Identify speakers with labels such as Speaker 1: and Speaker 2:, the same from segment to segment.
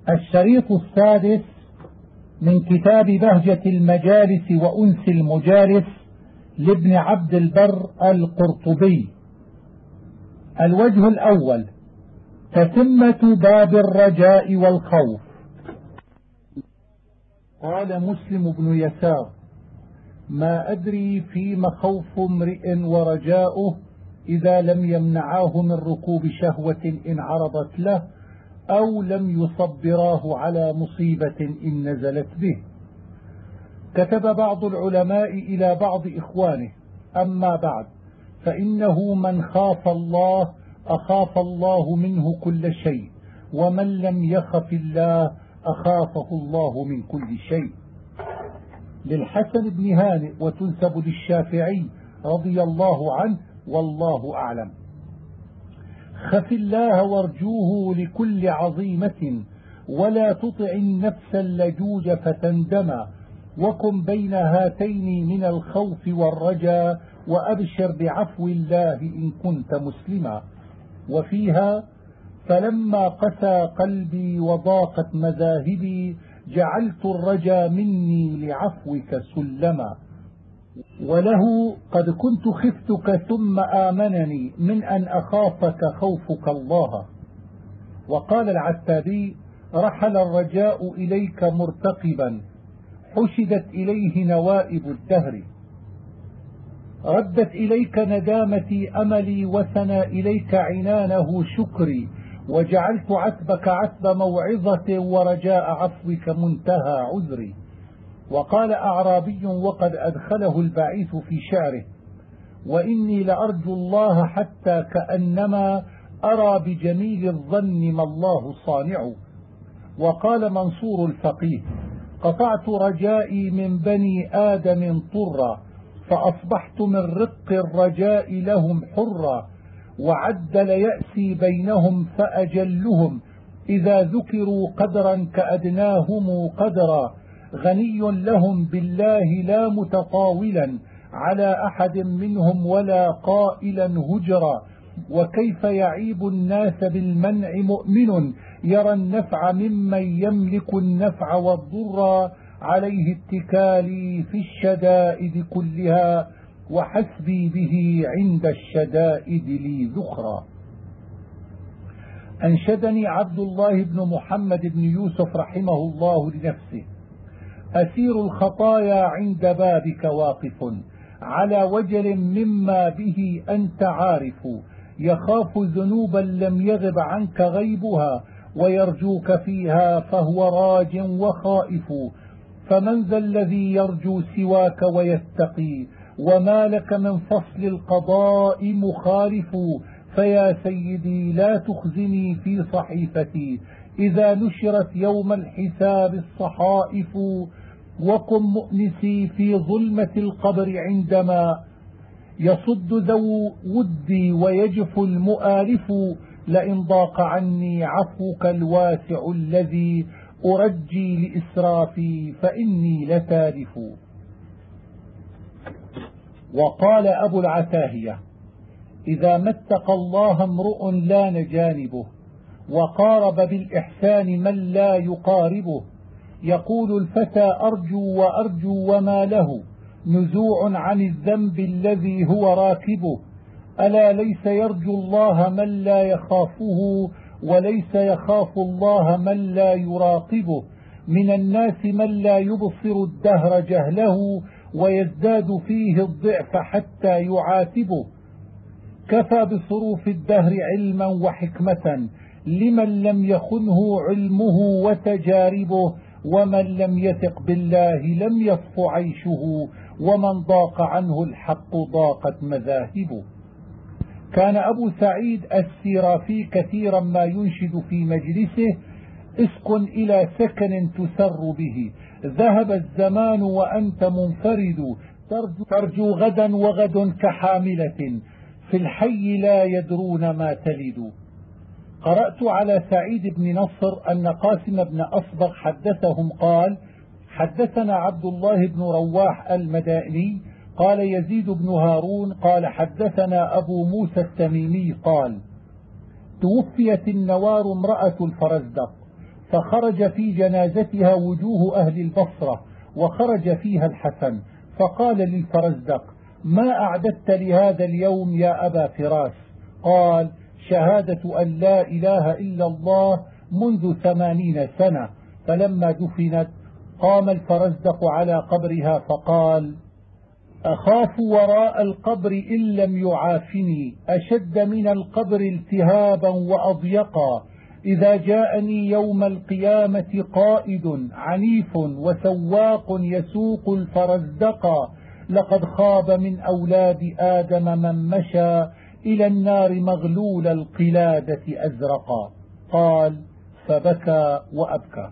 Speaker 1: الشريط السادس من كتاب بهجة المجالس وأنس المجالس لابن عبد البر القرطبي. الوجه الأول: تتمة باب الرجاء والخوف. قال مسلم بن يسار: ما أدري فيما خوف امرئ ورجاؤه إذا لم يمنعاه من ركوب شهوة إن عرضت له، أو لم يصبراه على مصيبة إن نزلت به. كتب بعض العلماء إلى بعض إخوانه: أما بعد، فإنه من خاف الله أخاف الله منه كل شيء، ومن لم يخف الله أخافه الله من كل شيء. للحسن بن هانئ، وتنسب للشافعي رضي الله عنه، والله أعلم. خف الله وارجوه لكل عظيمة، ولا تطع النفس اللجوج فتندما، وكن بين هاتين من الخوف والرجاء، وأبشر بعفو الله إن كنت مسلما. وفيها: فلما قسى قلبي وضاقت مذاهبي، جعلت الرجا مني لعفوك سلما. وله: قد كنت خفتك ثم آمنني من أن أخافك خوفك الله. وقال العتابي: رحل الرجاء إليك مرتقبا، حشدت إليه نوائب الدهر. ردت إليك ندامتي أملي، وثنى إليك عنانه شكري، وجعلت عتبك عتب موعظة، ورجاء عفوك منتهى عذري. وقال أعرابي وقد أدخله البعيث في شعره: وإني لأرجو الله حتى كأنما أرى بجميل الظن ما الله صانع. وقال منصور الفقيه: قطعت رجائي من بني آدم طرا، فأصبحت من رق الرجاء لهم حرا، وعدل يأسي بينهم فأجلهم، إذا ذكروا قدرا كأدناهم قدرا، غني لهم بالله لا متطاولا على أحد منهم ولا قائلا هجرا. وكيف يعيب الناس بالمنع مؤمن، يرى النفع ممن يملك النفع والضر، عليه اتكالي في الشدائد كلها، وحسبي به عند الشدائد لي ذخرا. أنشدني عبد الله بن محمد بن يوسف رحمه الله لنفسه: أسير الخطايا عند بابك واقف، على وجل مما به أنت عارف، يخاف ذنوبا لم يغب عنك غيبها، ويرجوك فيها فهو راج وخائف. فمن ذا الذي يرجو سواك ويتقي، وما لك من فصل القضاء مخالف. فيا سيدي لا تخزني في صحيفتي، إذا نشرت يوم الحساب الصحائف. وكن مؤنسي في ظلمة القبر، عندما يصد ذو ودي ويجف المؤالف. لئن ضاق عني عفوك الواسع الذي أرجي لإسرافي، فإني لتالف. وقال أبو العتاهية: إذا ما اتقى الله امرؤ لان جانبه، وقارب بالإحسان من لا يقاربه. يقول الفتى: أرجو وأرجو وما له نزوع عن الذنب الذي هو راكبه. ألا ليس يرجو الله من لا يخافه، وليس يخاف الله من لا يراقبه. من الناس من لا يبصر الدهر جهله، ويزداد فيه الضعف حتى يعاتبه. كفى بصروف الدهر علما وحكمة، لمن لم يخنه علمه وتجاربه. ومن لم يثق بالله لم يصف عيشه، ومن ضاق عنه الحق ضاقت مذاهبه. كان أبو سعيد السيرافي كثيرا ما ينشد في مجلسه: اسكن إلى سكن تسر به، ذهب الزمان وأنت منفرد، ترجو غدا وغد كحاملة، في الحي لا يدرون ما تلد. قرأت على سعيد بن نصر أن قاسم بن أصبغ حدثهم قال: حدثنا عبد الله بن رواح المدائني قال يزيد بن هارون قال حدثنا أبو موسى التميمي قال: توفيت النوار امرأة الفرزدق، فخرج في جنازتها وجوه أهل البصرة، وخرج فيها الحسن، فقال للفرزدق: ما أعددت لهذا اليوم يا أبا فراس؟ قال: شهادة أن لا إله إلا الله منذ 80 سنة. فلما دفنت قام الفرزدق على قبرها فقال: أخاف وراء القبر إن لم يعافني أشد من القبر التهابا وأضيقا، إذا جاءني يوم القيامة قائد عنيف وسواق يسوق الفرزدقا، لقد خاب من أولاد آدم من مشى إلى النار مغلول القلادة أزرقا. قال: فبكى وأبكى.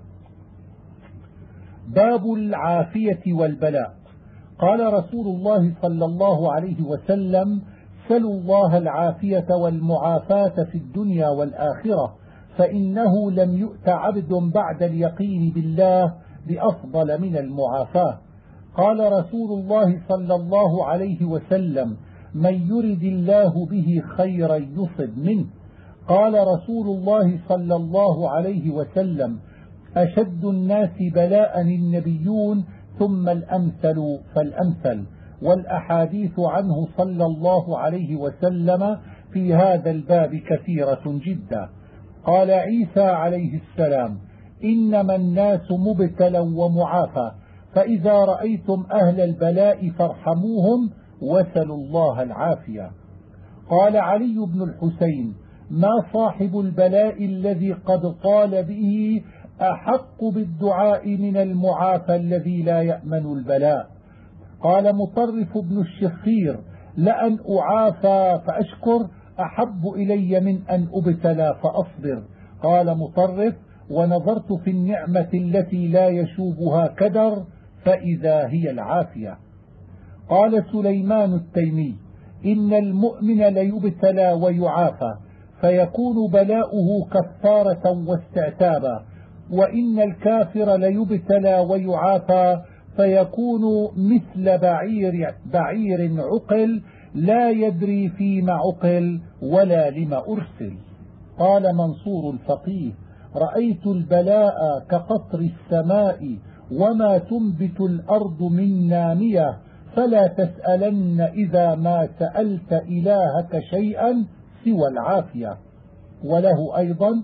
Speaker 1: باب العافية والبلاء. قال رسول الله صلى الله عليه وسلم: سلوا الله العافية والمعافاة في الدنيا والآخرة، فإنه لم يؤت عبد بعد اليقين بالله بأفضل من المعافاة. قال رسول الله صلى الله عليه وسلم: من يرد الله به خيرا يصب منه. قال رسول الله صلى الله عليه وسلم: أشد الناس بلاء النبيون ثم الأمثل فالأمثل. والأحاديث عنه صلى الله عليه وسلم في هذا الباب كثيرة جدا. قال عيسى عليه السلام: إنما الناس مبتلى ومعافى، فإذا رأيتم أهل البلاء فارحموهم وسلوا الله العافية. قال علي بن الحسين: ما صاحب البلاء الذي قد طال به أحق بالدعاء من المعافى الذي لا يأمن البلاء. قال مطرف بن الشخير: لأن أعافى فأشكر أحب إلي من أن أبتلى فأصبر. قال مطرف: ونظرت في النعمة التي لا يشوبها كدر فإذا هي العافية. قال سليمان التيمي: إن المؤمن ليبتلى ويعافى، فيكون بلاؤه كفارة واستعتابا، وإن الكافر ليبتلى ويعافى، فيكون مثل بعير عقل لا يدري فيما عقل ولا لما أرسل. قال منصور الفقيه: رأيت البلاء كقطر السماء وما تنبت الأرض من نامية، فلا تسألن إذا ما سألت إلهك شيئا سوى العافية. وله أيضا: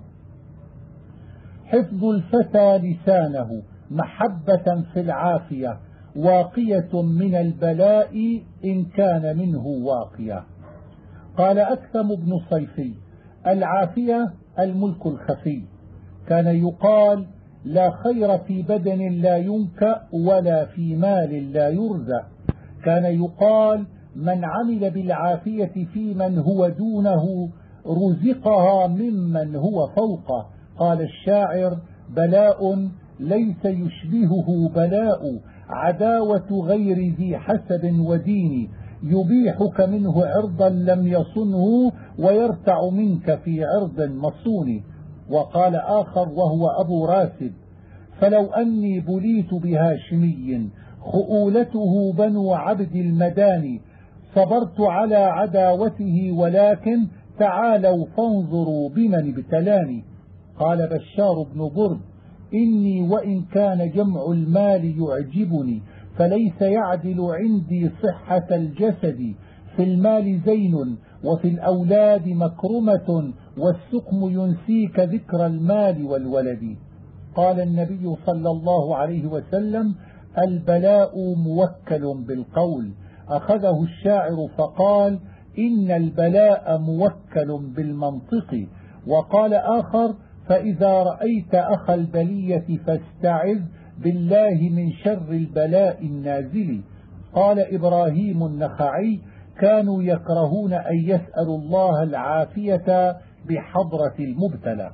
Speaker 1: حفظ الفتى لسانه محبة في العافية، واقية من البلاء إن كان منه واقية. قال أكثم بن صيفي: العافية الملك الخفي. كان يقال: لا خير في بدن لا ينكأ ولا في مال لا يرزق. كان يقال: من عمل بالعافية في من هو دونه رزقها ممن هو فوقه. قال الشاعر: بلاء ليس يشبهه بلاء، عداوة غير ذي حسب ودين، يبيحك منه عرضا لم يصنه، ويرتع منك في عرض مصون. وقال آخر وهو أبو راسب: فلو أني بليت بهاشمي خؤولته بنو عبد المداني، صبرت على عداوته، ولكن تعالوا فانظروا بمن ابتلاني. قال بشار بن برد: إني وإن كان جمع المال يعجبني، فليس يعدل عندي صحة الجسد، في المال زين وفي الأولاد مكرمة، والسقم ينسيك ذكر المال والولد. قال النبي صلى الله عليه وسلم: البلاء موكل بالقول. أخذه الشاعر فقال: إن البلاء موكل بالمنطق. وقال آخر: فإذا رأيت أخا البلية فاستعذ بالله من شر البلاء النازل. قال إبراهيم النخعي: كانوا يكرهون أن يسألوا الله العافية بحضرة المبتلى.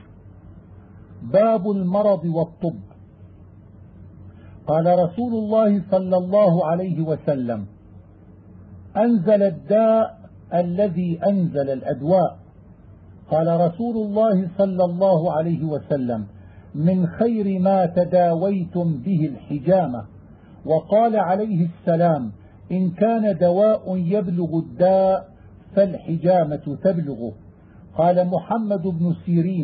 Speaker 1: باب المرض والطب. قال رسول الله صلى الله عليه وسلم: أنزل الداء الذي أنزل الأدواء. قال رسول الله صلى الله عليه وسلم: من خير ما تداويتم به الحجامة. وقال عليه السلام: إن كان دواء يبلغ الداء فالحجامة تبلغه. قال محمد بن سيرين: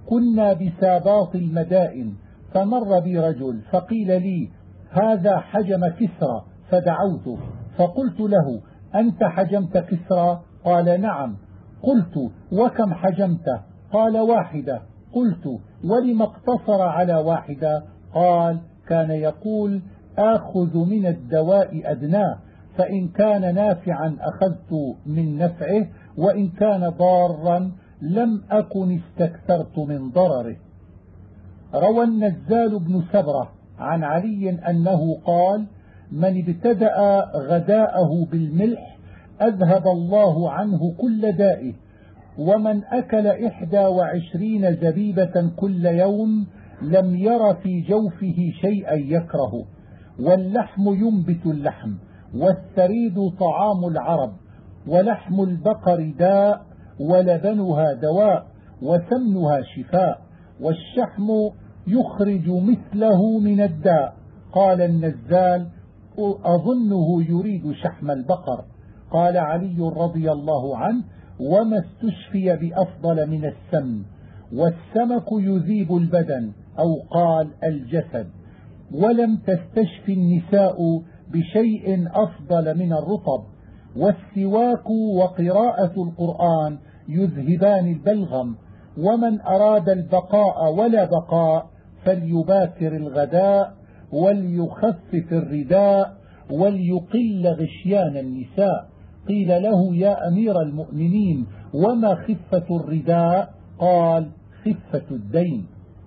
Speaker 1: كنا بساباط المدائن، فمر بي رجل فقيل لي: هذا حجم كسرى، فدعوته فقلت له: أنت حجمت كسرى؟ قال: نعم. قلت: وكم حجمته؟ قال: واحدة. قلت: ولم اقتصر على واحدة؟ قال: كان يقول: آخذ من الدواء أدناه، فإن كان نافعا أخذت من نفعه، وإن كان ضارا لم أكن استكثرت من ضرره. روى النزال بن سبرة عن علي أنه قال: من ابتدأ غداءه بالملح أذهب الله عنه كل دائه، ومن أكل 21 زبيبة كل يوم لم ير في جوفه شيئا يكره. واللحم ينبت اللحم، والثريد طعام العرب، ولحم البقر داء، ولبنها دواء، وسمنها شفاء، والشحم يخرج مثله من الداء. قال النزال: أظنه يريد شحم البقر. قال علي رضي الله عنه: وما استشفي بأفضل من السمن، والسمك يذيب البدن، أو قال الجسد، ولم تستشفي النساء بشيء أفضل من الرطب، والسواك وقراءة القرآن يذهبان البلغم. ومن أراد البقاء ولا بقاء فليباكر الغداء، وليخفف الرداء، وليقل غشيان النساء. قيل له: يا أمير المؤمنين، وما خفة الرداء؟ قال: خفة الدين.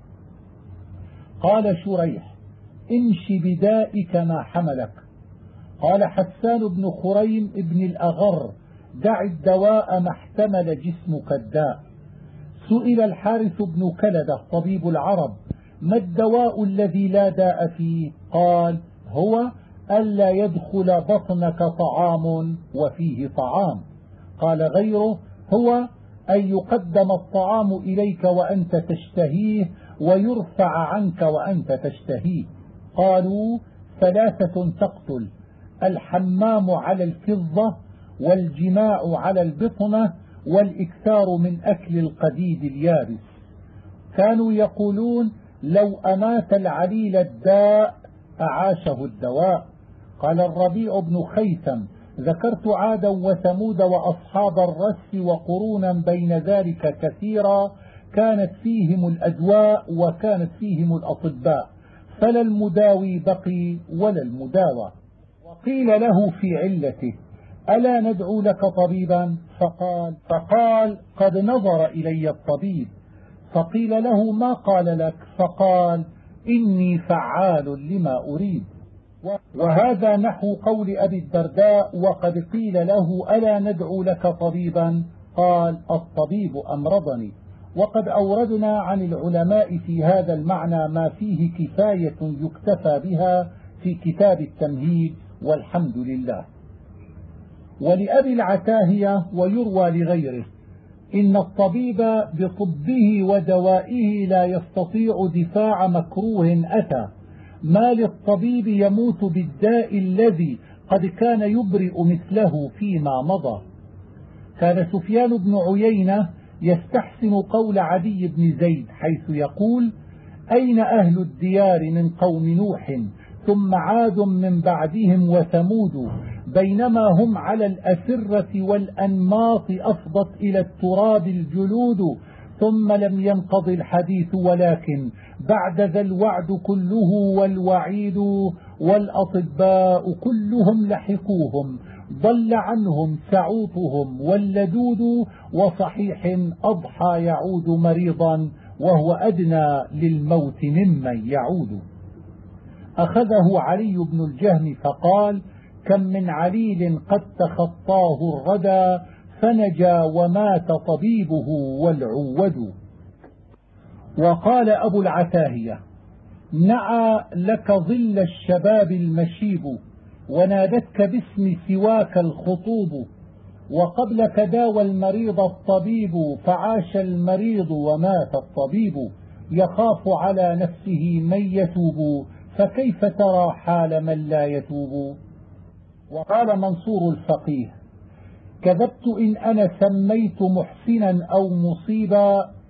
Speaker 1: قال شريح: امش بدائك ما حملك. قال حسان بن خريم ابن الأغر: دع الدواء ما احتمل جسمك الداء. سئل الحارث بن كلدة طبيب العرب: ما الدواء الذي لا داء فيه؟ قال: هو ألا يدخل بطنك طعام وفيه طعام. قال غيره: هو أن يقدم الطعام إليك وأنت تشتهيه، ويرفع عنك وأنت تشتهيه. قالوا: 3 تقتل: الحمام على الفضة، والجماع على البطنة، والإكثار من أكل القديد اليابس. كانوا يقولون: لو أمات العليل الداء أعاشه الدواء. قال الربيع بن خيثم: ذكرت عادا وثمود وأصحاب الرس وقرونا بين ذلك كثيرا، كانت فيهم الأدواء وكانت فيهم الأطباء، فلا المداوي بقي ولا المداوى. وقيل له في علته: ألا ندعو لك طبيبا؟ فقال: قد نظر إلي الطبيب. فقيل له: ما قال لك؟ فقال: إني فعال لما أريد. وهذا نحو قول أبي الدرداء: وقد قيل له: ألا ندعو لك طبيبا؟ قال: الطبيب أمرضني. وقد أوردنا عن العلماء في هذا المعنى ما فيه كفاية يكتفى بها في كتاب التمهيد، والحمد لله. ولأبي العتاهية ويروى لغيره: إن الطبيب بطبه ودوائه لا يستطيع دفاع مكروه أتى، ما للطبيب يموت بالداء الذي قد كان يبرئ مثله فيما مضى. كان سفيان بن عيينة يستحسن قول عدي بن زيد حيث يقول: أين أهل الديار من قوم نوح، ثم عاد من بعدهم وثمود، بينما هم على الأسرة والأنماط أفضت إلى التراب الجلود، ثم لم ينقض الحديث ولكن بعد ذا الوعد كله والوعيد، والأطباء كلهم لحقوهم، ضل عنهم سعوطهم واللدود، وصحيح أضحى يعود مريضا، وهو أدنى للموت ممن يعود. أخذه علي بن الجهم فقال: كم من عليل قد تخطاه الردى، فنجا ومات طبيبه والعود. وقال أبو العتاهية: نعى لك ظل الشباب المشيب، ونادتك باسم سواك الخطوب، وقبلك داوى المريض الطبيب، فعاش المريض ومات الطبيب، يخاف على نفسه من يتوب، فكيف ترى حال من لا يتوب. وقال منصور الفقيه: كذبت إن أنا سميت محسنا أو مصيبا،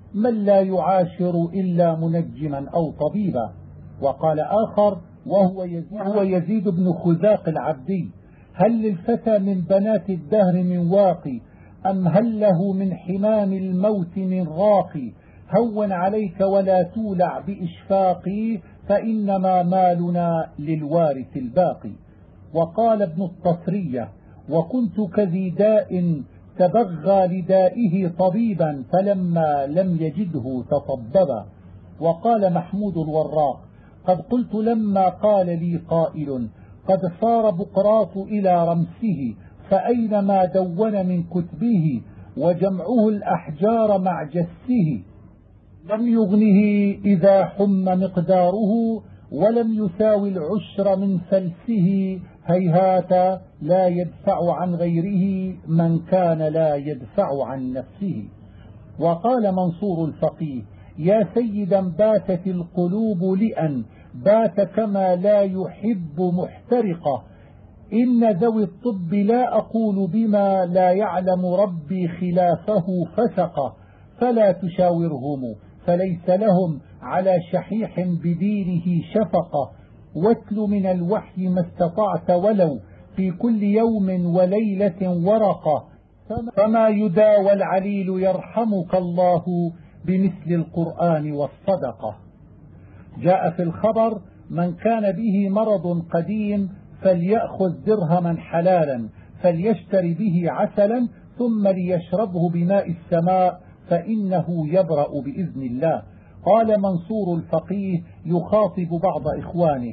Speaker 1: من لا يعاشر إلا منجما أو طبيبا. وقال آخر وهو يزيد بن خزاق العبدي: هل للفتى من بنات الدهر من واقي، أم هل له من حمام الموت من راقي؟ هون عليك ولا تولع بإشفاقي، فإنما مالنا للوارث الباقي. وقال ابن التصرية: وكنت كذي داء تبغى لدائه طبيبا، فلما لم يجده تطببا. وقال محمود الوراق: قد قلت لما قال لي قائل: قد صار بقراط إلى رمسه، فأينما دون من كتبه، وجمعه الأحجار مع جسه، لم يغنه إذا حم مقداره، ولم يساوي العشر من فلسه، هيهات لا يدفع عن غيره من كان لا يدفع عن نفسه. وقال منصور الفقيه: يا سيدا باتت القلوب لأن بات كما لا يحب محترقة، إن ذوي الطب لا أقول بما لا يعلم ربي خلافه فسقة، فلا تشاورهم فليس لهم على شحيح بدينه شفقة، واتل من الوحي ما استطعت ولو في كل يوم وليلة ورقة، فما يداوى العليل يرحمك الله بمثل القرآن والصدقة. جاء في الخبر: من كان به مرض قديم فليأخذ درهما حلالا، فليشتري به عسلا، ثم ليشربه بماء السماء، فإنه يبرأ بإذن الله. قال منصور الفقيه يخاطب بعض إخوانه: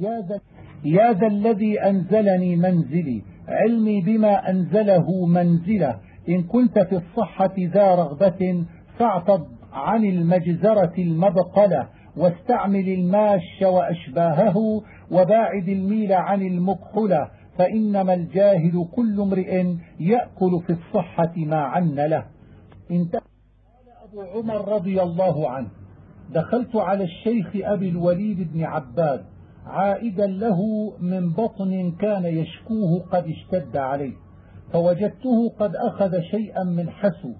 Speaker 1: يا ذا الذي أنزلني منزلي، علمي بما أنزله منزله، إن كنت في الصحة ذا رغبة، فاعتض عن المجزرة المبقلة، واستعمل الماش وأشباهه، وباعد الميل عن المكحلة، فإنما الجاهل كل امرئ يأكل في الصحة ما عن له. قال أبو عمر رضي الله عنه: دخلت على الشيخ أبي الوليد بن عباد عائدا له من بطن كان يشكوه قد اشتد عليه، فوجدته قد أخذ شيئا من حسو،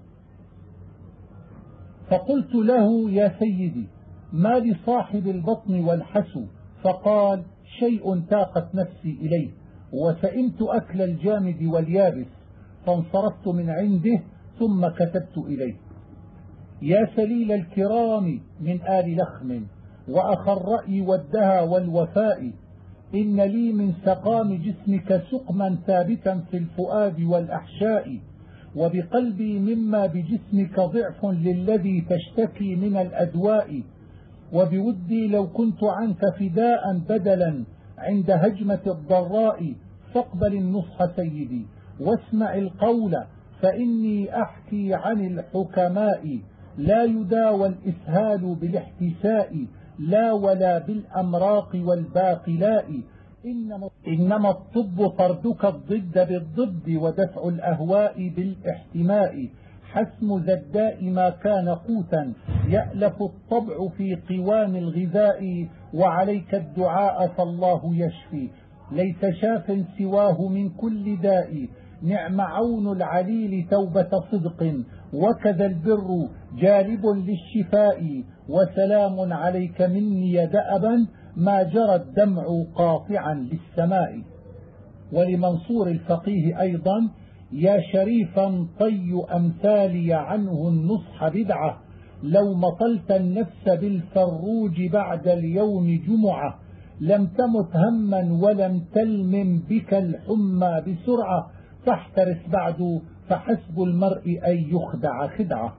Speaker 1: فقلت له: يا سيدي، ما لصاحب البطن والحسو؟ فقال: شيء تاقت نفسي إليه، وسئمت أكل الجامد واليابس، فانصرفت من عنده ثم كتبت إليه: يا سليل الكرام من آل لخم، وأخ الرأي والدهى والوفاء، إن لي من سقام جسمك سقما ثابتا في الفؤاد والأحشاء، وبقلبي مما بجسمك ضعف للذي تشتكي من الأدواء، وبودي لو كنت عنك فداء بدلا عند هجمة الضراء، فاقبل النصح سيدي واسمع القول، فإني أحكي عن الحكماء، لا يداوى الإسهال بالاحتساء، لا ولا بالأمراق والباقلاء، إنما الطب طردك الضد بالضد، ودفع الأهواء بالاحتماء، حسم ذا الداء ما كان قوتا، يألف الطبع في قوام الغذاء، وعليك الدعاء فالله يشفي، ليس شاف سواه من كل داء، نعم عون العليل توبة صدق، وكذا البر جالب للشفاء، وسلام عليك مني دأبا، ما جرى الدمع قاطعا للسماء. ولمنصور الفقيه أيضا: يا شريفا طي أمثالي عنه النصح بدعة، لو مطلت النفس بالفروج بعد اليوم جمعة، لم تمت هما ولم تلمم بك الحمى بسرعة، فاحترس بعد فحسب المرء أن يخدع خدعة.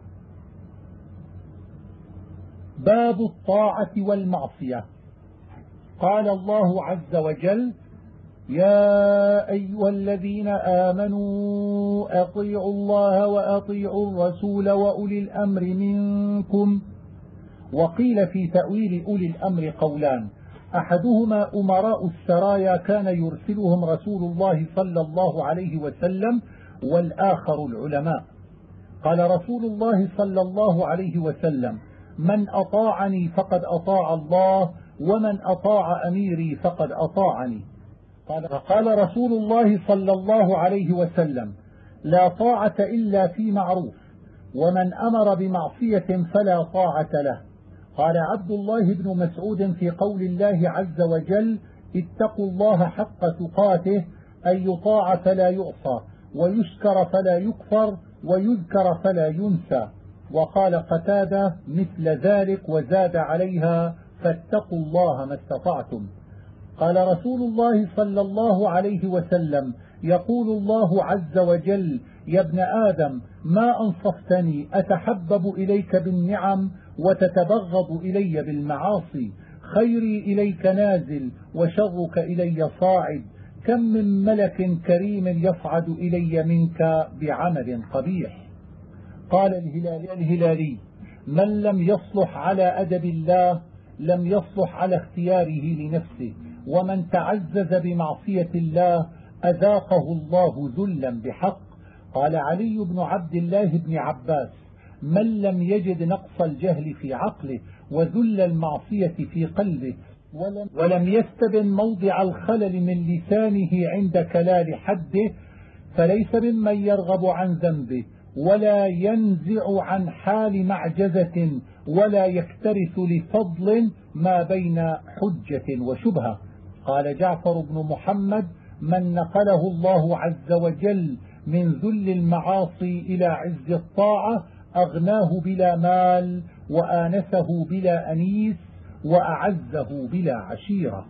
Speaker 1: باب الطاعة والمعصية. قال الله عز وجل: يا أيها الذين آمنوا أطيعوا الله وأطيعوا الرسول وأولي الأمر منكم. وقيل في تأويل أولي الأمر قولان: أحدهما أمراء السرايا كان يرسلهم رسول الله صلى الله عليه وسلم، والآخر العلماء. قال رسول الله صلى الله عليه وسلم: من أطاعني فقد أطاع الله، ومن أطاع أميري فقد أطاعني. قال رسول الله صلى الله عليه وسلم: لا طاعة إلا في معروف، ومن أمر بمعصية فلا طاعة له. قال عبد الله بن مسعود في قول الله عز وجل: اتقوا الله حق تقاته، أن يطاع فلا يعصى، ويشكر فلا يكفر، ويذكر فلا ينسى. وقال قتادة مثل ذلك وزاد عليها: فاتقوا الله ما استطعتم. قال رسول الله صلى الله عليه وسلم: يقول الله عز وجل: يا ابن آدم، ما أنصفتني أتحبب إليك بالنعم وتتبغض إلي بالمعاصي؟ خيري إليك نازل وشرك إلي صاعد، كم من ملك كريم يصعد إلي منك بعمل قبيح. قال الهلالي: من لم يصلح على أدب الله لم يصلح على اختياره لنفسه، ومن تعزز بمعصية الله أذاقه الله ذلا بحق. قال علي بن عبد الله بن عباس: من لم يجد نقص الجهل في عقله وذل المعصية في قلبه ولم يستبن موضع الخلل من لسانه عند كلال حده، فليس ممن يرغب عن ذنبه ولا ينزع عن حال معجزة ولا يكترث لفضل ما بين حجة وشبهة. قال جعفر بن محمد: من نقله الله عز وجل من ذل المعاصي إلى عز الطاعة أغناه بلا مال، وآنسه بلا أنيس، وأعزه بلا عشيرة.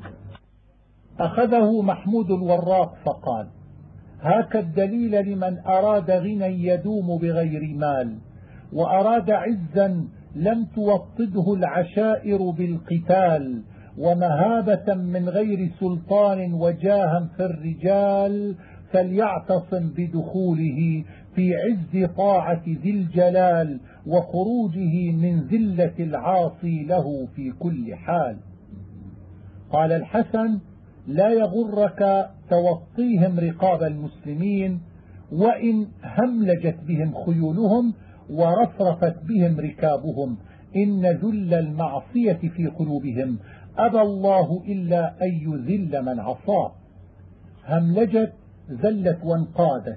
Speaker 1: أخذه محمود الوراق فقال: هاك الدليل لمن أراد غنى يدوم بغير مال، وأراد عزا لم توطده العشائر بالقتال، ومهابة من غير سلطان وجاها في الرجال، فليعتصم بدخوله في عز طاعة ذي الجلال، وخروجه من ذلة العاصي له في كل حال. قال الحسن: لا يغرك توطيهم رقاب المسلمين، وإن هملجت بهم خيولهم ورفرفت بهم ركابهم، إن ذل المعصية في قلوبهم أبى الله إلا أن يذل من عصاه. هملجت زلت وانقادت.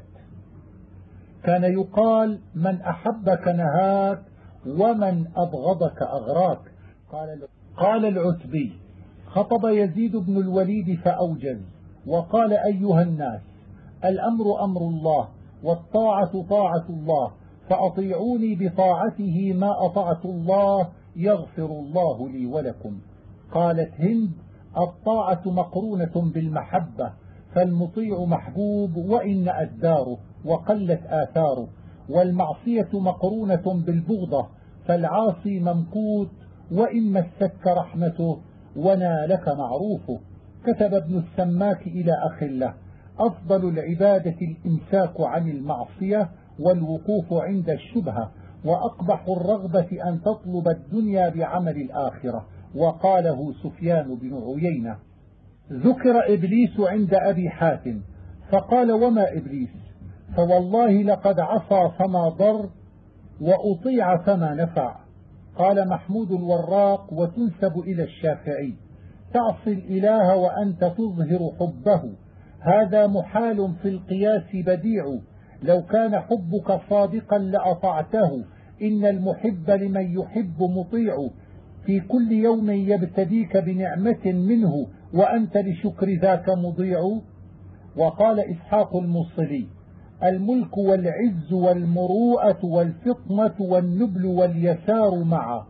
Speaker 1: كان يقال: من أحبك نهاك، ومن أبغضك أغراك. قال العتبي: خطب يزيد بن الوليد فأوجز وقال: أيها الناس، الأمر أمر الله، والطاعة طاعة الله، فأطيعوني بطاعته ما أطعت الله، يغفر الله لي ولكم. قالت هند: الطاعة مقرونة بالمحبة، فالمطيع محبوب وإن أداره وقلت آثاره، والمعصية مقرونة بالبغضة، فالعاصي ممقوت وإن مستك رحمته ونالك معروفه. كتب ابن السماك إلى أخ له: أفضل العبادة الإمساك عن المعصية والوقوف عند الشبهة، وأقبح الرغبة أن تطلب الدنيا بعمل الآخرة. وقاله سفيان بن عيينة. ذكر إبليس عند أبي حاتم فقال: وما إبليس؟ فوالله لقد عصى فما ضر، وأطيع فما نفع. قال محمود الوراق وتنسب إلى الشافعي: تعصي الإله وأنت تظهر حبه، هذا محال في القياس بديع، لو كان حبك صادقا لأطعته، إن المحب لمن يحب مطيع، في كل يوم يبتديك بنعمة منه، وأنت لشكر ذاك مضيع. وقال إسحاق الموصلي: الملك والعز والمروءة والفطنة والنبل واليسار معا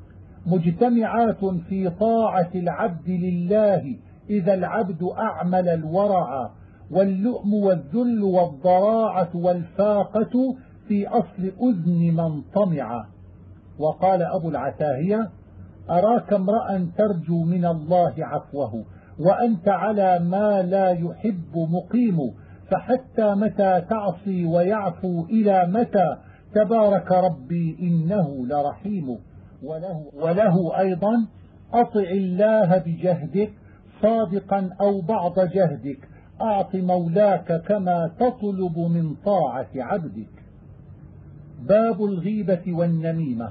Speaker 1: مجتمعات في طاعة العبد لله، إذا العبد أعمل الورع، واللؤم والذل والضراعة والفاقة في أصل أذن من طمع. وقال أبو العتاهية: أراك امرأ ترجو من الله عفوه، وأنت على ما لا يحب مقيم، فحتى متى تعصي ويعفو إلى متى، تبارك ربي إنه لرحيم. وله أيضا: أطع الله بجهدك صادقا أو بعض جهدك، أعط مولاك كما تطلب من طاعة عبدك. باب الغيبة والنميمة.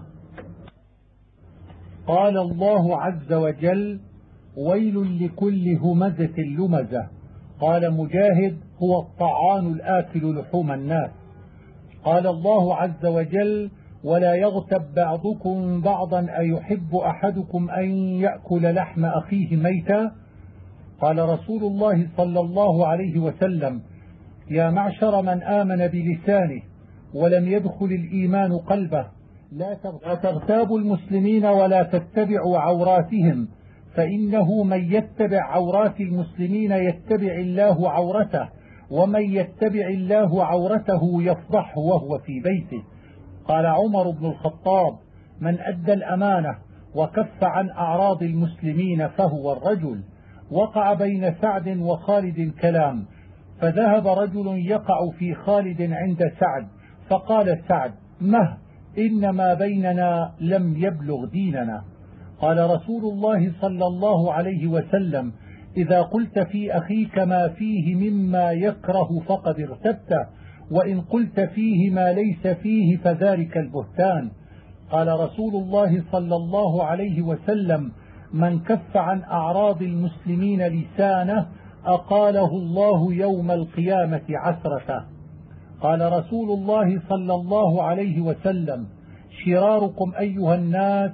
Speaker 1: قال الله عز وجل: ويل لكل همزة لمزة. قال مجاهد: هو الطعان الآكل لحوم الناس. قال الله عز وجل: ولا يغتب بعضكم بعضا أيحب أحدكم أن يأكل لحم أخيه ميتا. قال رسول الله صلى الله عليه وسلم: يا معشر من آمن بلسانه ولم يدخل الإيمان قلبه، لا تغتابوا المسلمين ولا تتبعوا عوراتهم، فإنه من يتبع عورات المسلمين يتبع الله عورته، ومن يتبع الله عورته يفضحه وهو في بيته. قال عمر بن الخطاب: من أدى الأمانة وكف عن أعراض المسلمين فهو الرجل. وقع بين سعد وخالد كلام، فذهب رجل يقع في خالد عند سعد، فقال سعد: مه، إنما بيننا لم يبلغ ديننا. قال رسول الله صلى الله عليه وسلم: إذا قلت في أخيك ما فيه مما يكره فقد اغتبته، وإن قلت فيه ما ليس فيه فذلك البهتان. قال رسول الله صلى الله عليه وسلم: من كف عن أعراض المسلمين لسانه أقاله الله يوم القيامة عثرته. قال رسول الله صلى الله عليه وسلم: شراركم أيها الناس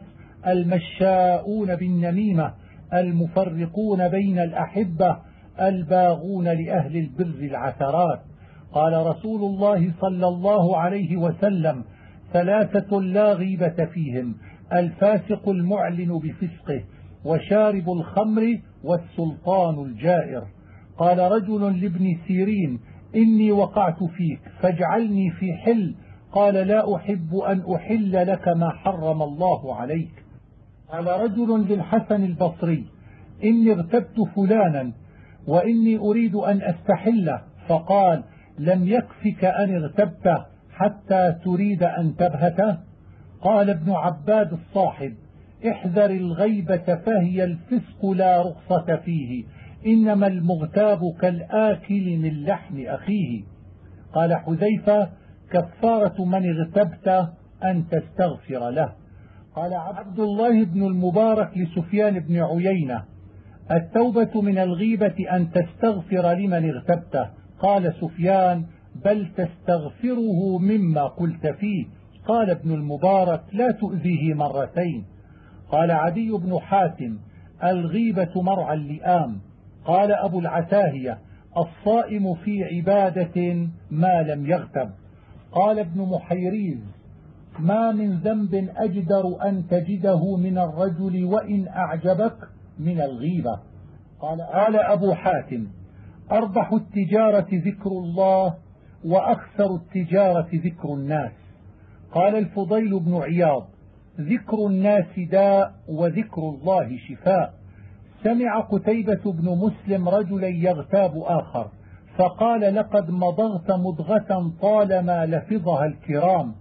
Speaker 1: المشاؤون بالنميمة، المفرقون بين الأحبة، الباغون لأهل البر العثرات. قال رسول الله صلى الله عليه وسلم: ثلاثة لا غيبة فيهم: الفاسق المعلن بفسقه، وشارب الخمر، والسلطان الجائر. قال رجل لابن سيرين: إني وقعت فيك فاجعلني في حل. قال: لا أحب أن أحل لك ما حرم الله عليك. قال رجل للحسن البصري: إني اغتبت فلانا وإني أريد أن أستحله، فقال: لم يكفك أن اغتبته حتى تريد أن تبهته. قال ابن عباد الصاحب: احذر الغيبة فهي الفسق لا رخصة فيه، إنما المغتاب كالآكل من لحم أخيه. قال حذيفة: كفارة من اغتبت أن تستغفر له. قال عبد الله بن المبارك لسفيان بن عيينة: التوبة من الغيبة أن تستغفر لمن اغتبته. قال سفيان: بل تستغفره مما قلت فيه. قال ابن المبارك: لا تؤذيه مرتين. قال عدي بن حاتم: الغيبة مرعى اللئام. قال أبو العتاهية: الصائم في عبادة ما لم يغتب. قال ابن محيريز: ما من ذنب أجدر أن تجده من الرجل وإن أعجبك من الغيبة. قال أبو حاتم: أربح التجارة ذكر الله، وأكثر التجارة ذكر الناس. قال الفضيل بن عياض: ذكر الناس داء وذكر الله شفاء. سمع قتيبة بن مسلم رجلا يغتاب آخر، فقال: لقد مضغت مضغة طالما لفظها الكرام.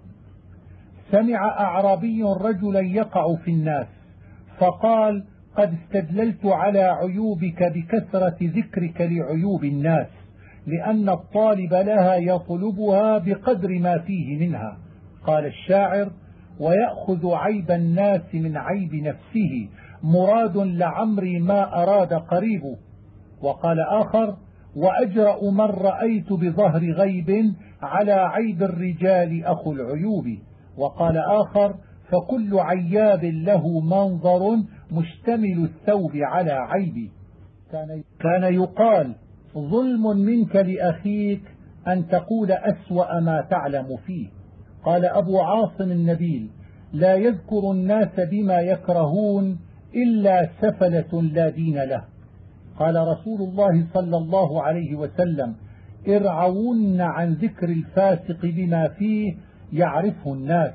Speaker 1: سمع أعرابي رجلا يقع في الناس، فقال: قد استدللت على عيوبك بكثرة ذكرك لعيوب الناس، لأن الطالب لها يطلبها بقدر ما فيه منها. قال الشاعر: ويأخذ عيب الناس من عيب نفسه، مراد لعمري ما أراد قريبه. وقال آخر: وأجرأ من رأيت بظهر غيب، على عيب الرجال أخو العيوب. وقال آخر: فكل عياب له منظر، مشتمل الثوب على عيب. كان يقال: ظلم منك لأخيك أن تقول أسوأ ما تعلم فيه. قال أبو عاصم النبيل: لا يذكر الناس بما يكرهون إلا سفلة لا دين له. قال رسول الله صلى الله عليه وسلم: ارعون عن ذكر الفاسق بما فيه يعرفه الناس.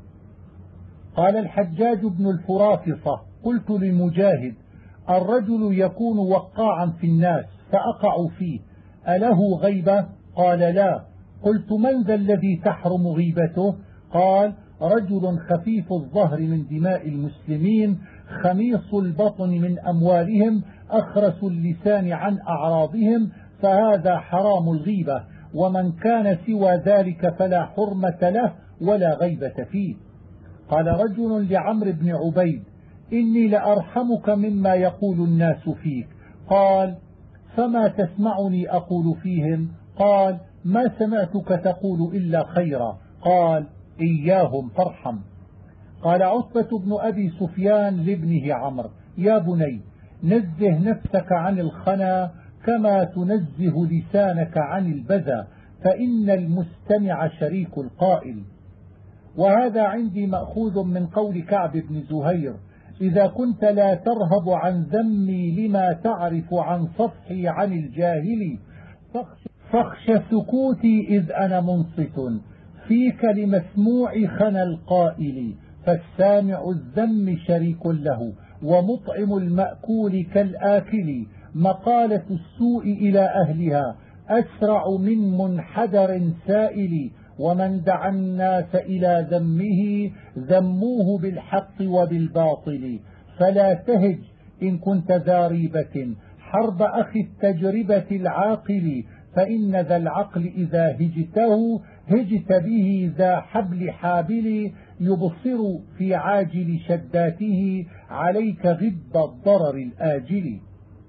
Speaker 1: قال الحجاج بن الفرافصة: قلت لمجاهد: الرجل يكون وقاعا في الناس فأقع فيه، أله غيبة؟ قال: لا. قلت: من ذا الذي تحرم غيبته؟ قال: رجل خفيف الظهر من دماء المسلمين، خميص البطن من أموالهم، أخرس اللسان عن أعراضهم، فهذا حرام الغيبة، ومن كان سوى ذلك فلا حرمة له ولا غيبة فيه. قال رجل لعمرو بن عبيد: إني لأرحمك مما يقول الناس فيك. قال: فما تسمعني أقول فيهم؟ قال: ما سمعتك تقول إلا خيرا. قال إياهم فارحم. قال عتبة بن أبي سفيان لابنه عمرو يا بني نزه نفسك عن الخنا كما تنزه لسانك عن البذى، فإن المستمع شريك القائل. وهذا عندي مأخوذ من قول كعب بن زهير إذا كنت لا ترهب عن ذمي لما تعرف عن صفحي عن الجاهل فاخش سكوتي إذ أنا منصت فيك لمسموع خنا القائل، فالسامع الذم شريك له ومطعم المأكول كالآكل، مقالة السوء إلى أهلها أسرع من منحدر سائل، ومن دعا الناس إلى ذمه ذموه بالحق وبالباطل، فلا تهج إن كنت ذا ريبة حرب أخي التجربة العاقل، فإن ذا العقل إذا هجته هجت به ذا حبل حابل، يبصر في عاجل شداته عليك غب الضرر الآجل.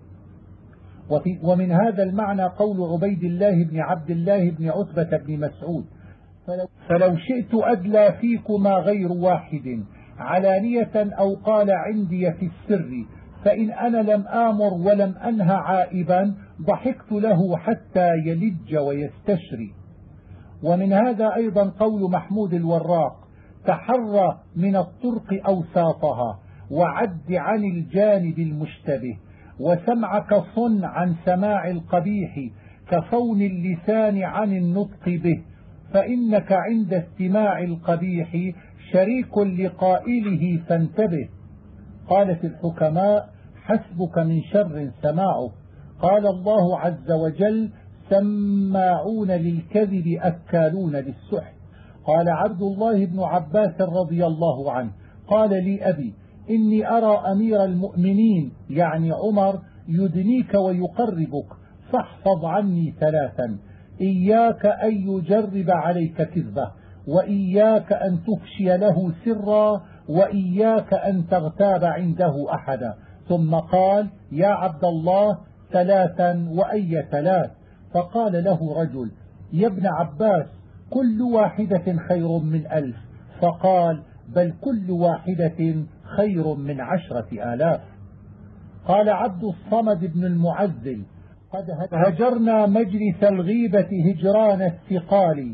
Speaker 1: ومن هذا المعنى قول عبيد الله بن عبد الله بن عتبة بن مسعود فلو شئت أدلى فيكما غير واحد علانية أو قال عندي في السر، فإن أنا لم آمر ولم أنهى عائبا ضحكت له حتى يلج ويستشري. ومن هذا أيضا قول محمود الوراق تحرى من الطرق أوساطها وعد عن الجانب المشتبه، وسمعك صن عن سماع القبيح كصون اللسان عن النطق به، فإنك عند استماع القبيح شريك لقائله فانتبه. قالت الحكماء حسبك من شر سماعه. قال الله عز وجل سماعون للكذب أكالون للسحت. قال عبد الله بن عباس رضي الله عنه قال لي أبي إني أرى أمير المؤمنين يعني عمر يدنيك ويقربك، فاحفظ عني ثلاثا: إياك أن يجرب عليك كذبه، وإياك أن تفشي له سرا، وإياك أن تغتاب عنده أحدا. ثم قال يا عبد الله ثلاثا وأي ثلاث؟ فقال له رجل يا ابن عباس كل واحدة خير من 1000. فقال بل كل واحدة خير من 10,000. قال عبد الصمد بن المعزل قد هجرنا مجلس الغيبة هجران الثقال،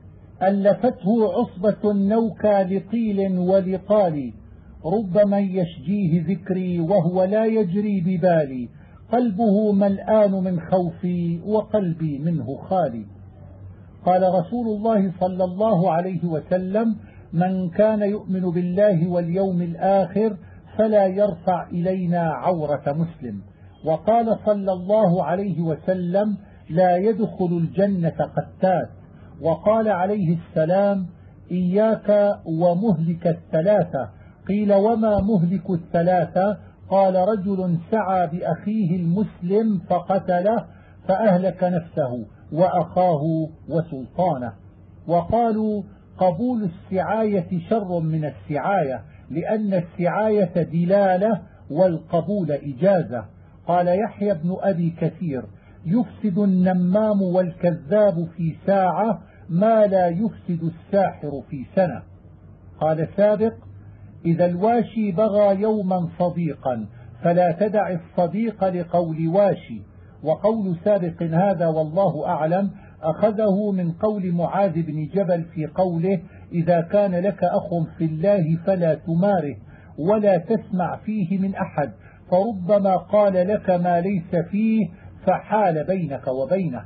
Speaker 1: ألفته عصبة النوكى لقيل ولقال، ربما يشجيه ذكري وهو لا يجري ببالي، قلبه ملآن من خوفي وقلبي منه خالي. قال رسول الله صلى الله عليه وسلم من كان يؤمن بالله واليوم الآخر فلا يرفع إلينا عورة مسلم. وقال صلى الله عليه وسلم لا يدخل الجنة قتات. وقال عليه السلام إياك ومهلك الثلاثة. قيل وما مهلك الثلاثة؟ قال رجل سعى بأخيه المسلم فقتله فأهلك نفسه وأخاه وسلطانه. وقالوا قبول السعاية شر من السعاية، لأن السعاية دلالة والقبول إجازة. قال يحيى بن أبي كثير يفسد النمام والكذاب في ساعة ما لا يفسد الساحر في سنة. قال سابق إذا الواشي بغى يوما صديقا فلا تدع الصديق لقول واشي. وقول سابق هذا والله أعلم أخذه من قول معاذ بن جبل في قوله إذا كان لك أخ في الله فلا تماره ولا تسمع فيه من أحد، فربما قال لك ما ليس فيه فحال بينك وبينه.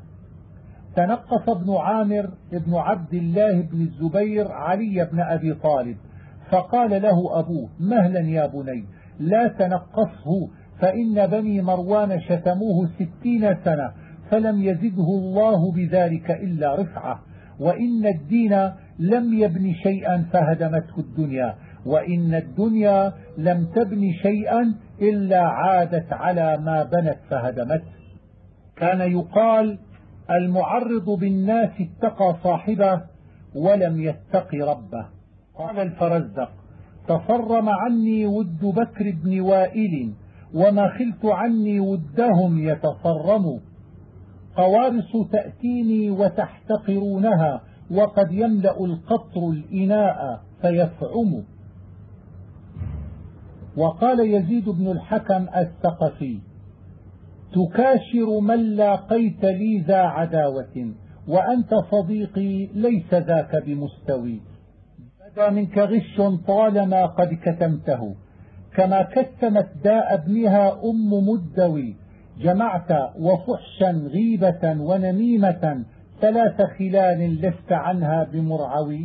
Speaker 1: تنقص ابن عامر ابن عبد الله بن الزبير علي بن أبي طالب فقال له أبوه مهلا يا بني لا تنقصه، فإن بني مروان شتموه 60 سنة فلم يزده الله بذلك إلا رفعة، وإن الدين لم يبن شيئا فهدمته الدنيا، وإن الدنيا لم تبن شيئا إلا عادت على ما بنت فهدمته. كان يقال المعرض بالناس اتقى صاحبه ولم يتق ربه. قال الفرزدق تصرم عني ود بكر بن وائل وما خلت عني ودهم يتصرموا. قوارص تأتيني وتحتقرونها وقد يملأ القطر الإناء فيفعم. وقال يزيد بن الحكم الثقفي: تكاشر من لاقيت لي ذا عداوة وأنت صديقي ليس ذاك بمستوي، بدا منك غش طالما قد كتمته كما كتمت داء ابنها مدوي، جمعت وفحشا غيبة ونميمة 3 خلال لست عنها بمرعوي.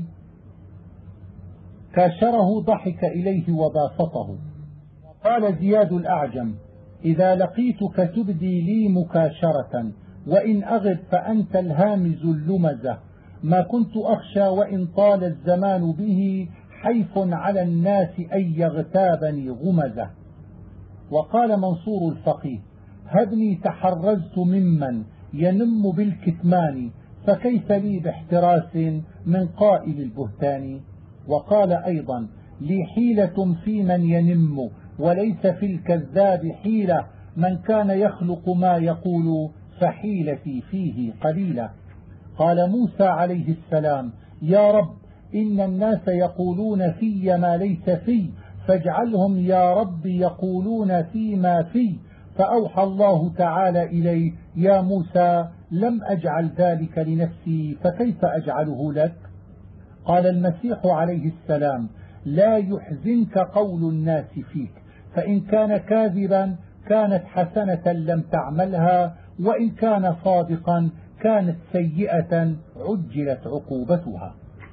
Speaker 1: كاشره ضحك إليه وباسطه. قال زياد الأعجم: إذا لقيتك تبدي لي مكاشرة وإن أغب فأنت الهامز اللمزة، ما كنت أخشى وإن طال الزمان به حيف على الناس أن يغتابني غمزة. وقال منصور الفقيه: هبني تحرزت ممن ينم بالكتمان فكيف لي باحتراس من قائل البهتان. وقال أيضا: لي حيلة في من ينم وليس في الكذاب حيلة، من كان يخلق ما يقول فحيلتي فيه قليلة. قال موسى عليه السلام: يا رب إن الناس يقولون في ما ليس في، فاجعلهم يا رب يقولون فيما في. فأوحى الله تعالى إليه: يا موسى لم أجعل ذلك لنفسي فكيف أجعله لك؟ قال المسيح عليه السلام: لا يحزنك قول الناس فيك، فإن كان كاذبا كانت حسنة لم تعملها، وإن كان صادقا كانت سيئة عجلت عقوبتها.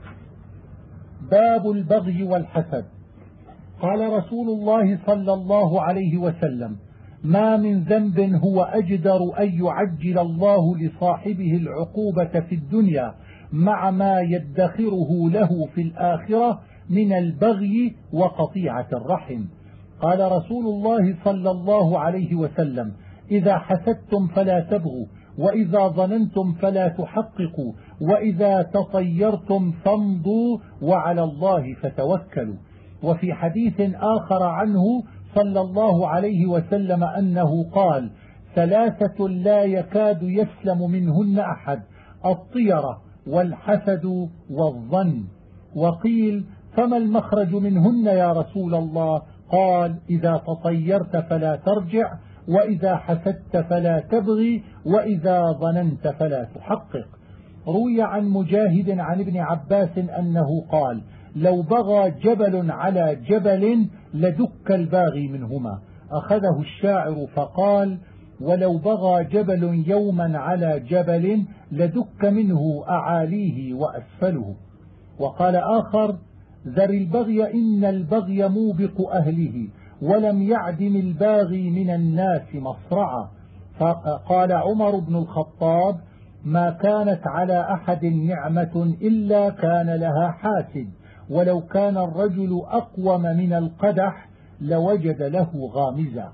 Speaker 1: باب البغي والحسد. قال رسول الله صلى الله عليه وسلم: ما من ذنب هو أجدر أن يعجل الله لصاحبه العقوبة في الدنيا مع ما يدخره له في الآخرة من البغي وقطيعة الرحم. قال رسول الله صلى الله عليه وسلم: إذا حسدتم فلا تبغوا، وإذا ظننتم فلا تحققوا، وإذا تطيرتم فامضوا، وعلى الله فتوكلوا. وفي حديث آخر عنه صلى الله عليه وسلم أنه قال: 3 لا يكاد يسلم منهن أحد: الطيرة والحسد والظن. وقيل: فما المخرج منهن يا رسول الله؟ قال: إذا تطيرت فلا ترجع، وإذا حسدت فلا تبغي، وإذا ظننت فلا تحقق. روي عن مجاهد عن ابن عباس أنه قال: لو بغى جبل على جبل لدك الباغي منهما. أخذه الشاعر فقال: ولو بغى جبل يوما على جبل لدك منه أعاليه وأسفله. وقال آخر: ذر البغي إن البغي موبق أهله، ولم يعدم الباغي من الناس مصرعا. فقال عمر بن الخطاب: ما كانت على أحد نعمة إلا كان لها حاسد، ولو كان الرجل أقوم من القدح لوجد له غامزا.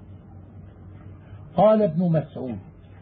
Speaker 1: قال ابن مسعود: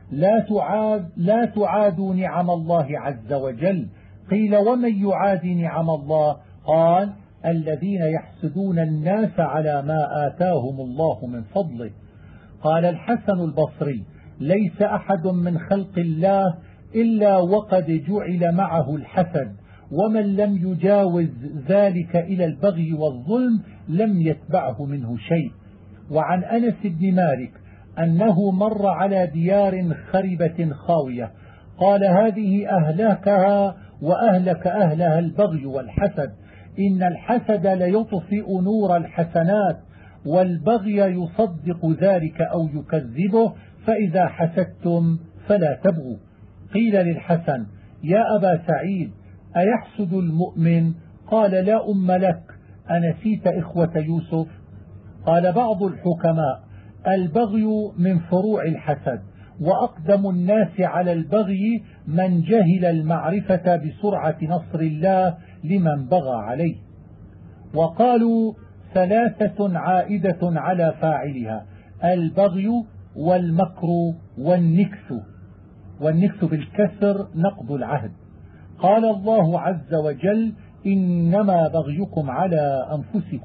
Speaker 1: لا تعادوا نعم الله عز وجل. قيل: ومن يعاد نعم الله؟ قال: الذين يحسدون الناس على ما آتاهم الله من فضله. قال الحسن البصري: ليس أحد من خلق الله إلا وقد جعل معه الحسد، ومن لم يجاوز ذلك إلى البغي والظلم لم يتبعه منه شيء. وعن أنس بن مالك أنه مر على ديار خربة خاوية، قال: هذه أهلكها وأهلك أهلها البغي والحسد، إن الحسد ليطفئ نور الحسنات، والبغي يصدق ذلك أو يكذبه، فإذا حسدتم فلا تبغوا. قيل للحسن: يا أبا سعيد، أيحسد المؤمن؟ قال: لا أم لك، أنسيت إخوة يوسف؟ قال بعض الحكماء: البغي من فروع الحسد، وأقدم الناس على البغي من جهل المعرفة بسرعة نصر الله لمن بغى عليه. وقالوا: 3 عائدة على فاعلها: البغي والمكر والنكث. والنكث بالكسر نقض العهد. قال الله عز وجل: إنما بغيكم على أنفسكم،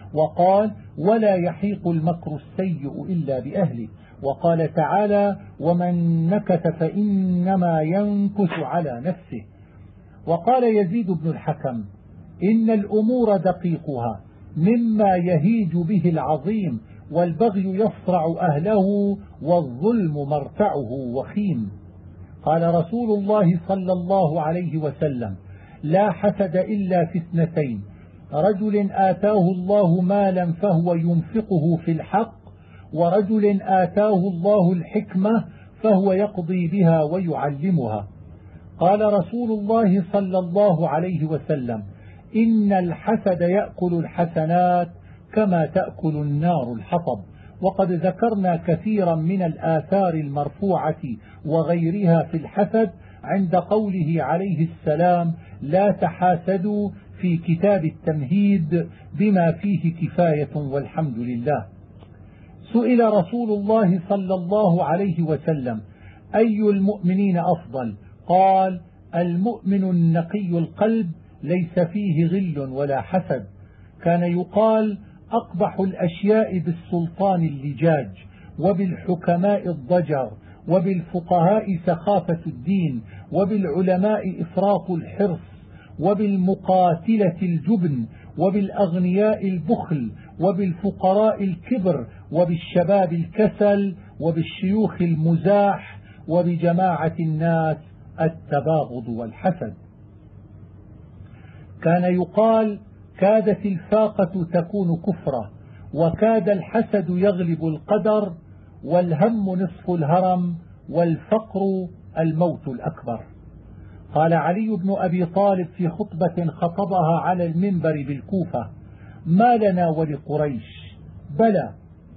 Speaker 1: وقال ولا يحيق المكر السيء إلا بأهله. وقال تعالى ومن نكث فإنما ينكث على نفسه. وقال يزيد بن الحكم إن الأمور دقيقها مما يهيج به العظيم، والبغي يصرع أهله، والظلم مرتعه وخيم. قال رسول الله صلى الله عليه وسلم لا حسد إلا في اثنتين: رجل آتاه الله مالا فهو ينفقه في الحق، ورجل آتاه الله الحكمة فهو يقضي بها ويعلمها. قال رسول الله صلى الله عليه وسلم إن الحسد يأكل الحسنات كما تأكل النار الحطب. وقد ذكرنا كثيرا من الآثار المرفوعة وغيرها في الحسد عند قوله عليه السلام لا تحاسدوا في كتاب التمهيد بما فيه كفاية والحمد لله. سئل رسول الله صلى الله عليه وسلم أي المؤمنين أفضل؟ قال المؤمن النقي القلب ليس فيه غل ولا حسد. كان يقال أقبح الأشياء بالسلطان اللجاج، وبالحكماء الضجر، وبالفقهاء سخافة الدين، وبالعلماء إفراط الحرص، وبالمقاتلة الجبن، وبالأغنياء البخل، وبالفقراء الكبر، وبالشباب الكسل، وبالشيوخ المزاح، وبجماعة الناس التباغض والحسد. كان يقال كادت الفاقة تكون كفرة، وكاد الحسد يغلب القدر، والهم نصف الهرم، والفقر الموت الأكبر. قال علي بن أبي طالب في خطبة خطبها على المنبر بالكوفة ما لنا ولقريش؟ بلى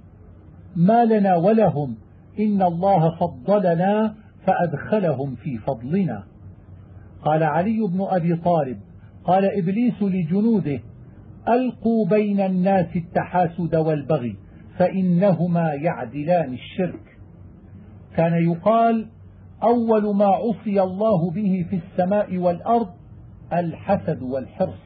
Speaker 1: ما لنا ولهم، إن الله فضلنا فأدخلهم في فضلنا. قال علي بن أبي طالب قال إبليس لجنوده ألقوا بين الناس التحاسد والبغي فإنهما يعدلان الشرك. كان يقال أول ما عصي الله به في السماء والأرض الحسد والحرص.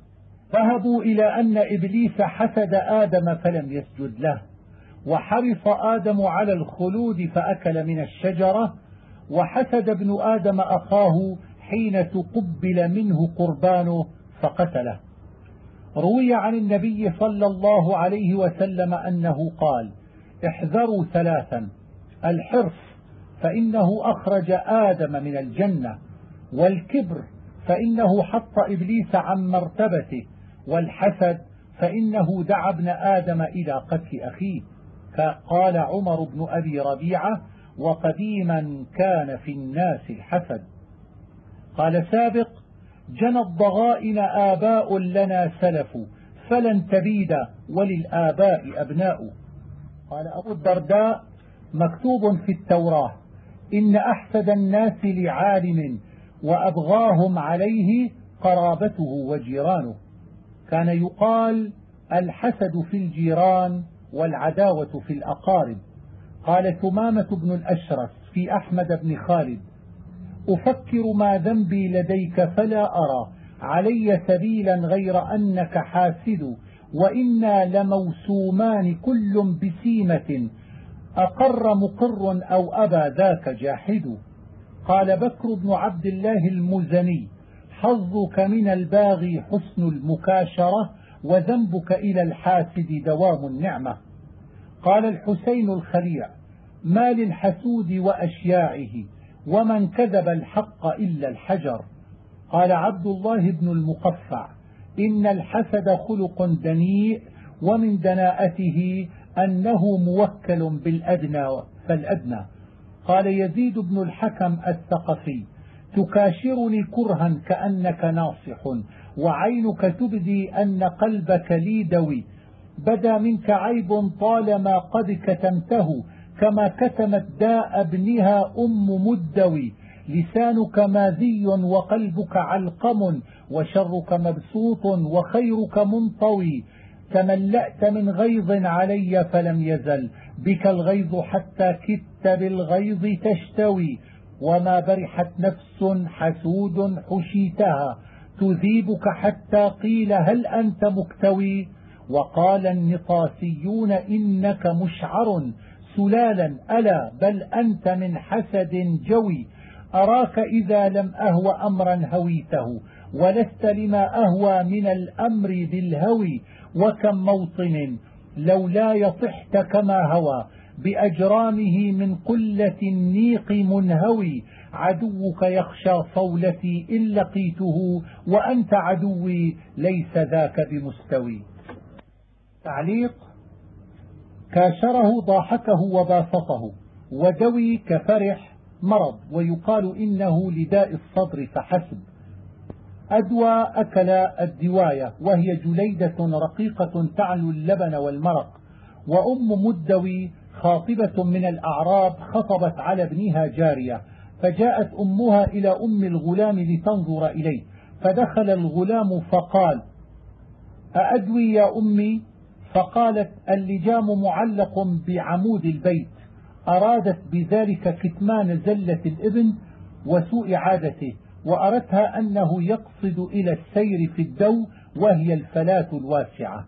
Speaker 1: ذهبوا إلى أن إبليس حسد آدم فلم يسجد له، وحرص آدم على الخلود فأكل من الشجرة، وحسد ابن آدم أخاه حين تقبل منه قربانه فقتله. روي عن النبي صلى الله عليه وسلم أنه قال احذروا ثلاثا: الحرص فإنه أخرج آدم من الجنة، والكبر فإنه حط إبليس عن مرتبته، والحسد فإنه دعا ابن آدم إلى قتل أخيه. قال عمر بن أبي ربيعة وقديما كان في الناس الحسد. قال سابق جنى الضغائن آباء لنا سلف فلن تبيد وللآباء أبناء. قال أبو الدرداء مكتوب في التوراة إن أحسد الناس لعالم وأبغاهم عليه قرابته وجيرانه. كان يقال الحسد في الجيران والعداوة في الأقارب. قال ثمامة بن الأشرس في أحمد بن خالد أفكر ما ذنبي لديك فلا أرى علي سبيلا غير أنك حاسد، وإنا لموسومان كل بسيمة أقر مقر أو أبى ذاك جاحد. قال بكر بن عبد الله المزني حظك من الباغي حسن المكاشرة، وذنبك إلى الحاسد دوام النعمة. قال الحسين الخليع ما للحسود وأشياعه ومن كذب الحق إلا الحجر. قال عبد الله بن المقفع إن الحسد خلق دنيء، ومن دناءته أنه موكل بالأدنى فالأدنى. قال يزيد بن الحكم الثقفي تكاشرني كرها كأنك ناصح، وعينك تبدي أن قلبك لي دوي، بدا منك عيب طالما قد كتمته، كما كتمت داء ابنها مدوي. لسانك ماذي وقلبك علقم، وشرك مبسوط وخيرك منطوي. تملأت من غيظ علي فلم يزل بك الغيظ حتى كدت بالغيظ تشتوي. وما برحت نفس حسود حشيتها تذيبك حتى قيل هل أنت مكتوي. وقال النطاسيون إنك مشعر سلالا ألا بل أنت من حسد جوي، أراك إذا لم أهو أمرا هويته، ولست لما أهوى من الأمر بالهوي، وكم موطن لولا يصحت كما هوى، بأجرامه من قلة النيق منهوي، عدوك يخشى صولتي إن لقيته، وأنت عدوي ليس ذاك بمستوي. تعليق: كاشره ضاحكه وباسطه، ودوي كفرح مرض، ويقال إنه لداء الصدر فحسب. أدوى أكل الدواية، وهي جليدة رقيقة تعلو اللبن والمرق. وأم مدوي خاطبة من الأعراب خطبت على ابنها جارية، فجاءت أمها إلى أم الغلام لتنظر إليه، فدخل الغلام فقال: أأدوي يا أمي؟ فقالت: اللجام معلق بعمود البيت. أرادت بذلك كتمان زلة الابن وسوء عادته، وأردتها أنه يقصد إلى السير في الدو، وهي الفلاة الواسعة.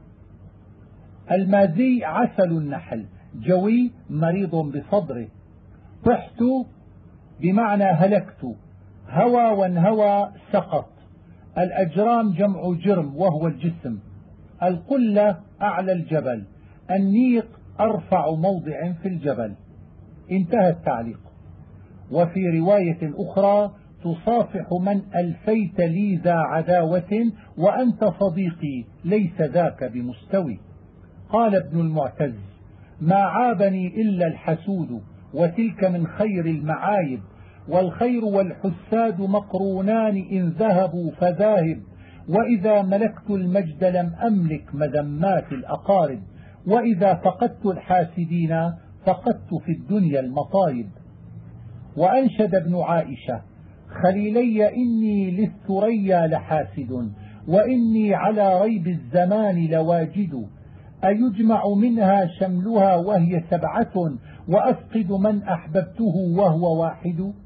Speaker 1: المازي عسل النحل، جوي مريض بصدره. طحت بمعنى هلكت، هوى وانهوى سقط. الأجرام جمع جرم وهو الجسم. القلة أعلى الجبل، النيق أرفع موضع في الجبل. انتهى التعليق. وفي رواية أخرى: تصافح من ألفيت لي ذا عداوة، وأنت صديقي ليس ذاك بمستوي. قال ابن المعتز: ما عابني إلا الحسود، وتلك من خير المعايب، والخير والحساد مقرونان إن ذهبوا فذاهب، وإذا ملكت المجد لم أملك مذمات الأقارب، وإذا فقدت الحاسدين فقدت في الدنيا المصائب. وأنشد ابن عائشة: خليلي إني للثريا لحاسد، وإني على ريب الزمان لواجد، أيجمع منها شملها وهي 7، وأفقد من أحببته وهو واحد.